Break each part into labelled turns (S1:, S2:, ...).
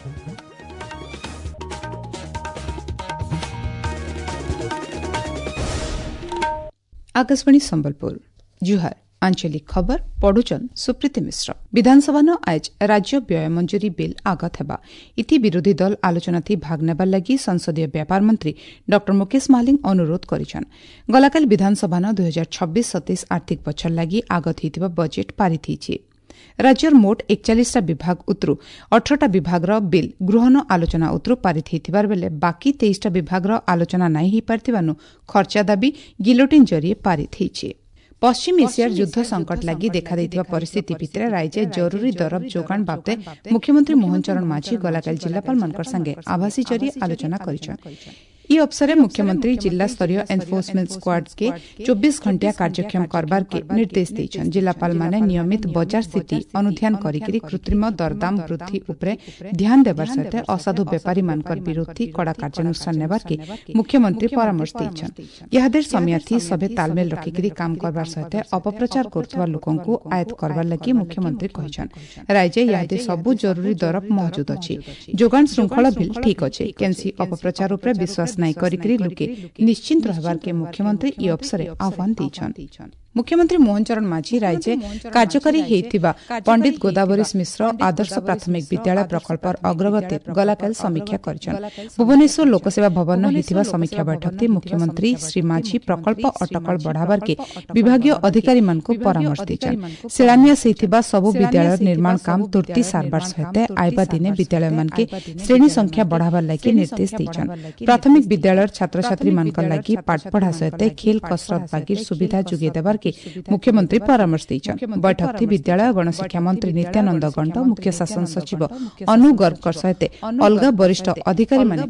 S1: आकाशवाणी संबलपुर जुहार आंचलिक खबर पढ़ुचन सुप्रीति मिश्र। विधानसभा न आज राज्य व्यय मंजूरी बिल आगत हेबा इति विरोधी दल आलोचना थी भाग नेबार लगी संसदीय व्यापार मंत्री डॉ मुकेश महालिंग अनुरोध करिछन। गलाकाल विधानसभा न 2026-27 आर्थिक बछर लगी आगत हितिबा बजेट पारित हिछि। राज्यर मोट 41टा विभाग उत्रु 18टा विभाग बिल गृहन आलोचना उत्रु पारित हिथिबार बेले बाकी 23टा विभाग आलोचना नाई ही पारिथिबानु खर्चा दाबी गिलोटिन जरिए पारित हिछि। पश्चिम एशियार युद्ध संकट लगी देखा देइथिबा परिस्थिति भितर राज्य जरूरी दरब जोगाण बाबते मुख्यमंत्री मोहन चरण माझी गलाकाल जिल्लापाल मनकर संगे आभासी जरिए आलोचना करिछन। ई अवसर मुख्यमंत्री जिला स्तरीय एनफोर्समेंट स्क्वाड के 24 घंटिया कार्यक्षम करबार के निर्देश देछन। जिलापाल माने नियमित बाजार स्थिति अनुध्यान करिकरी कृत्रिम दरदाम वृद्धि उपरे ध्यान देबार सहित असाधु व्यापारी मानकर विरोधी कड़ा कार्यानुष्ठान नेबार के मुख्यमंत्री परामर्श देछन। यहादेर समयार्थी सभे तालमेल रखिकरी काम करबार सहित अपप्रचार करथुवा लोकंकु आयत करबार लागि मुख्यमंत्री कहिछन। राज्य यहादे सबु जरूरी दरब मौजूद अछि। जोगाण श्रृंखला भी ठीक अछि। केनसी अपप्रचार उपरे विश्वास नाई करिकरी लुके निश्चिंत रहबार के मुख्यमंत्री ई अवसरे आह्वान दैछन। मुख्यमंत्री मोहन चरण माझी राज्य कार्यकारी हेतिबा पंडित गोदावरीश मिश्र आदर्श प्राथमिक विद्यालय प्रकल्प अग्रगति गलाकाल समीक्षा करिछन। भुवनेश्वर लोकसेवा भवन हेतिबा समीक्षा बैठक में मुख्यमंत्री श्री माझी प्रकल्प अटकल बढ़ाबार के विभागीय अधिकारी मानकु परामर्श दैछन। शिलान्यास हेतिबा सबु विद्यालय निर्माण काम तुर्ती सारबार सहित आइबा दिने विद्यालय मानके श्रेणी संख्या बढ़ाबार लागि निर्देश दैछन। प्राथमिक विद्यालय छात्र छात्री मानकर लागि पाठ पढ़ा सहित खेल कसरत बागीर सुविधा जुगे देबार के मुख्यमंत्री परामर्श दैछन। बैठक थी विद्यालय गणशिक्षा मंत्री नित्यानंद गंड मुख्य शासन सचिव अनु गर्गकर सहित अलगा वरिष्ठ अधिकारी माने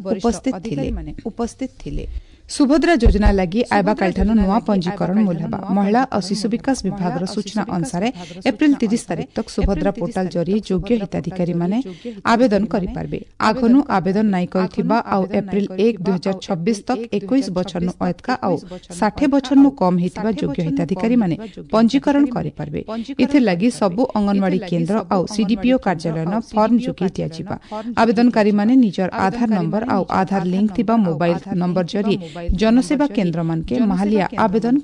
S1: उपस्थित थिले। सुभद्रा योजना लगी आइबा कालठानु नुआ पंजीकरण मूल हेबा। महिला और शिशु विकास विभाग सूचना अनुसार एप्रिल 30 तारिख तक सुभद्रा पोर्टाल जरिए योग्य हिताधिकारी माने आवेदन करि पारबे। आगनु आवेदन नाई करिथिबा आउ एप्रिल 1 2026 तक 21 बछरनु अयतका आउ 60 बछरनु कम हितिबा योग्य हिताधिकारी माने पंजीकरण करि पारबे। इथे लगी सबु अंगनवाड़ी केन्द्र आउ सीडीपीओ कार्यालय न फॉर्म जोगी दियाजिबा। आवेदनकारी माने निजर आधार नंबर आउ आधार लिंक थिबा मोबाइल नंबर जरिए जनसेवा केन्द्र मन के महालिया आवेदन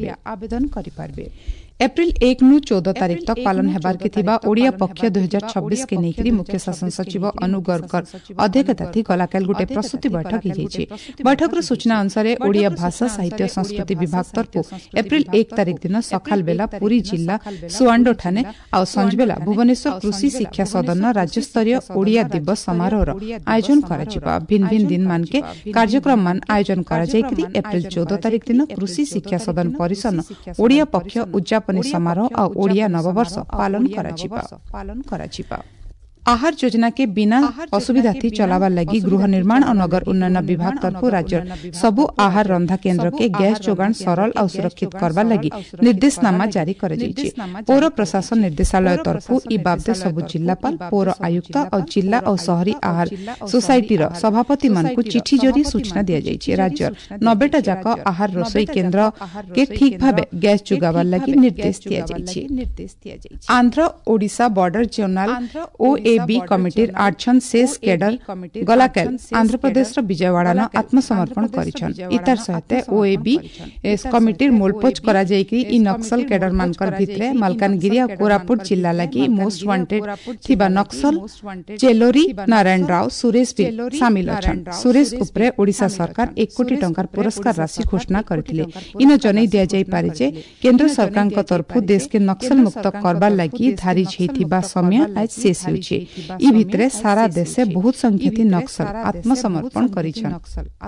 S1: करि पारबे। एप्रिल 1 नु 14 तारिख तक पालन हेबार के थिबा ओडिया पक्ष 2026 के नेकरी मुख्य शासन सचिव अनु गर्गकर अध्यक्षता थी गलाकाल गुटे प्रस्तुति बैठक हिजेछि। बैठक रो सूचना अनुसार ओडिया भाषा साहित्य संस्कृति विभाग तरफु एप्रिल 1 तारिख दिन सखाल बेला पुरी जिल्ला सुआंडो ठाने आ संजबेला भुवनेश्वर कृषि शिक्षा सदन राज्य स्तरीय ओडिया दिवस समारोह आयोजन कराजिबा। भिन्न भिन्न दिन मानके कार्यक्रम मान आयोजन कराजाइकरी एप्रिल 14 तारिख दिन कृषि शिक्षा सदन परिसर ओडिया पक्ष उद्यापन समारोह और ओडिया नववर्ष पालन कराजिबा। आहार योजना के बिना असुविधा थी चलावा लगी गृह निर्माण और नगर उन्नयन विभाग तरफ राज्य सबु आहार रंधा केन्द्र के गैस जोगान सरल और सुरक्षित करवा लगी निर्देशनामा जारी कर पौर प्रशासन निर्देशालय तरफ ई बाबदे सबु जिलापाल पौर आयुक्त और जिला और शहरी आहार सोसाइटी सभापति मान को चिठी जरी सूचना दिया जाइए। राज्य 90टा जाक आहार रसोई केन्द्र के ठीक भाव गैस जोगावा लगी निर्देश दिया जाइए। Andhra Odisha border zonal AOB कमिटीर 8 जन शेष केडर गलाकाल आंध्र प्रदेश विजयवाड़ा न आत्मसमर्पण करिछन। इतार सहित ओएबी कमिटीर मोलपोच करा जायकरी इ नक्सल केडर मानकर भितरे मालकानगिरी और कोरापुट जिल्ला लगी मोस्ट वांटेड थिबा नक्सल चेलोरी नारायण राव सुरेश भी शामिल अछन। सुरेश उपरे ओडिशा सरकार 1 कोटी टंकार पुरस्कार राशि घोषणा करथिले। इन जनै दिया जाय पारे जे केंद्र सरकार का तरफ देश के नक्सल मुक्त करबा लगी धारिज हेथिबा समय आज शेष होछि। ई भितरे सारा देश से बहुत संख्याती नक्सल आत्मसमर्पण करिछन।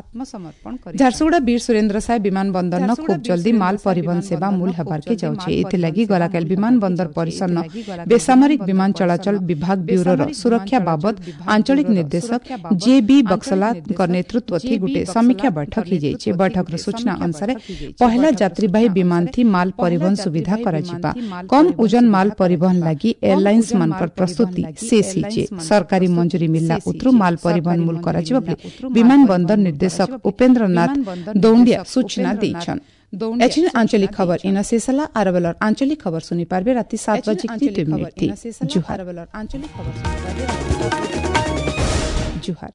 S1: झारसुगुड़ा वीर सुरेंद्र साय विमान बंदर न खूब जल्दी माल परिवहन सेवा मूल हेबार के जाउछे। एते लागि गलाकाल विमान बंदर परिसर न बेसामरिक विमान चलाचल विभाग ब्यूरो सुरक्षा बाबत आंचलिक निर्देशक जेबी बक्सला नेतृत्व थी गुटे समीक्षा बैठक हिजेछि। बैठक सूचना अनुसार पहला यात्रीवाही विमान थी माल परिवहन सुविधा कराजिबा। कम ओजन माल परिवहन लागि एयरलाइंस मानकर प्रस्तुति शेष हिचे। सरकारी मंजूरी मिलला उत्रु माल परिवहन मूल कराजिबा बले विमान बंदर निर्देशक उपेंद्र नाथ दौंडिया सूचना दैछन। एचिन आंचलिक खबर इन शेषला आरबेलर आंचलिक खबर सुनि पारबे राति 7 बजे 2 मिनट थी। जुहार। जुहार।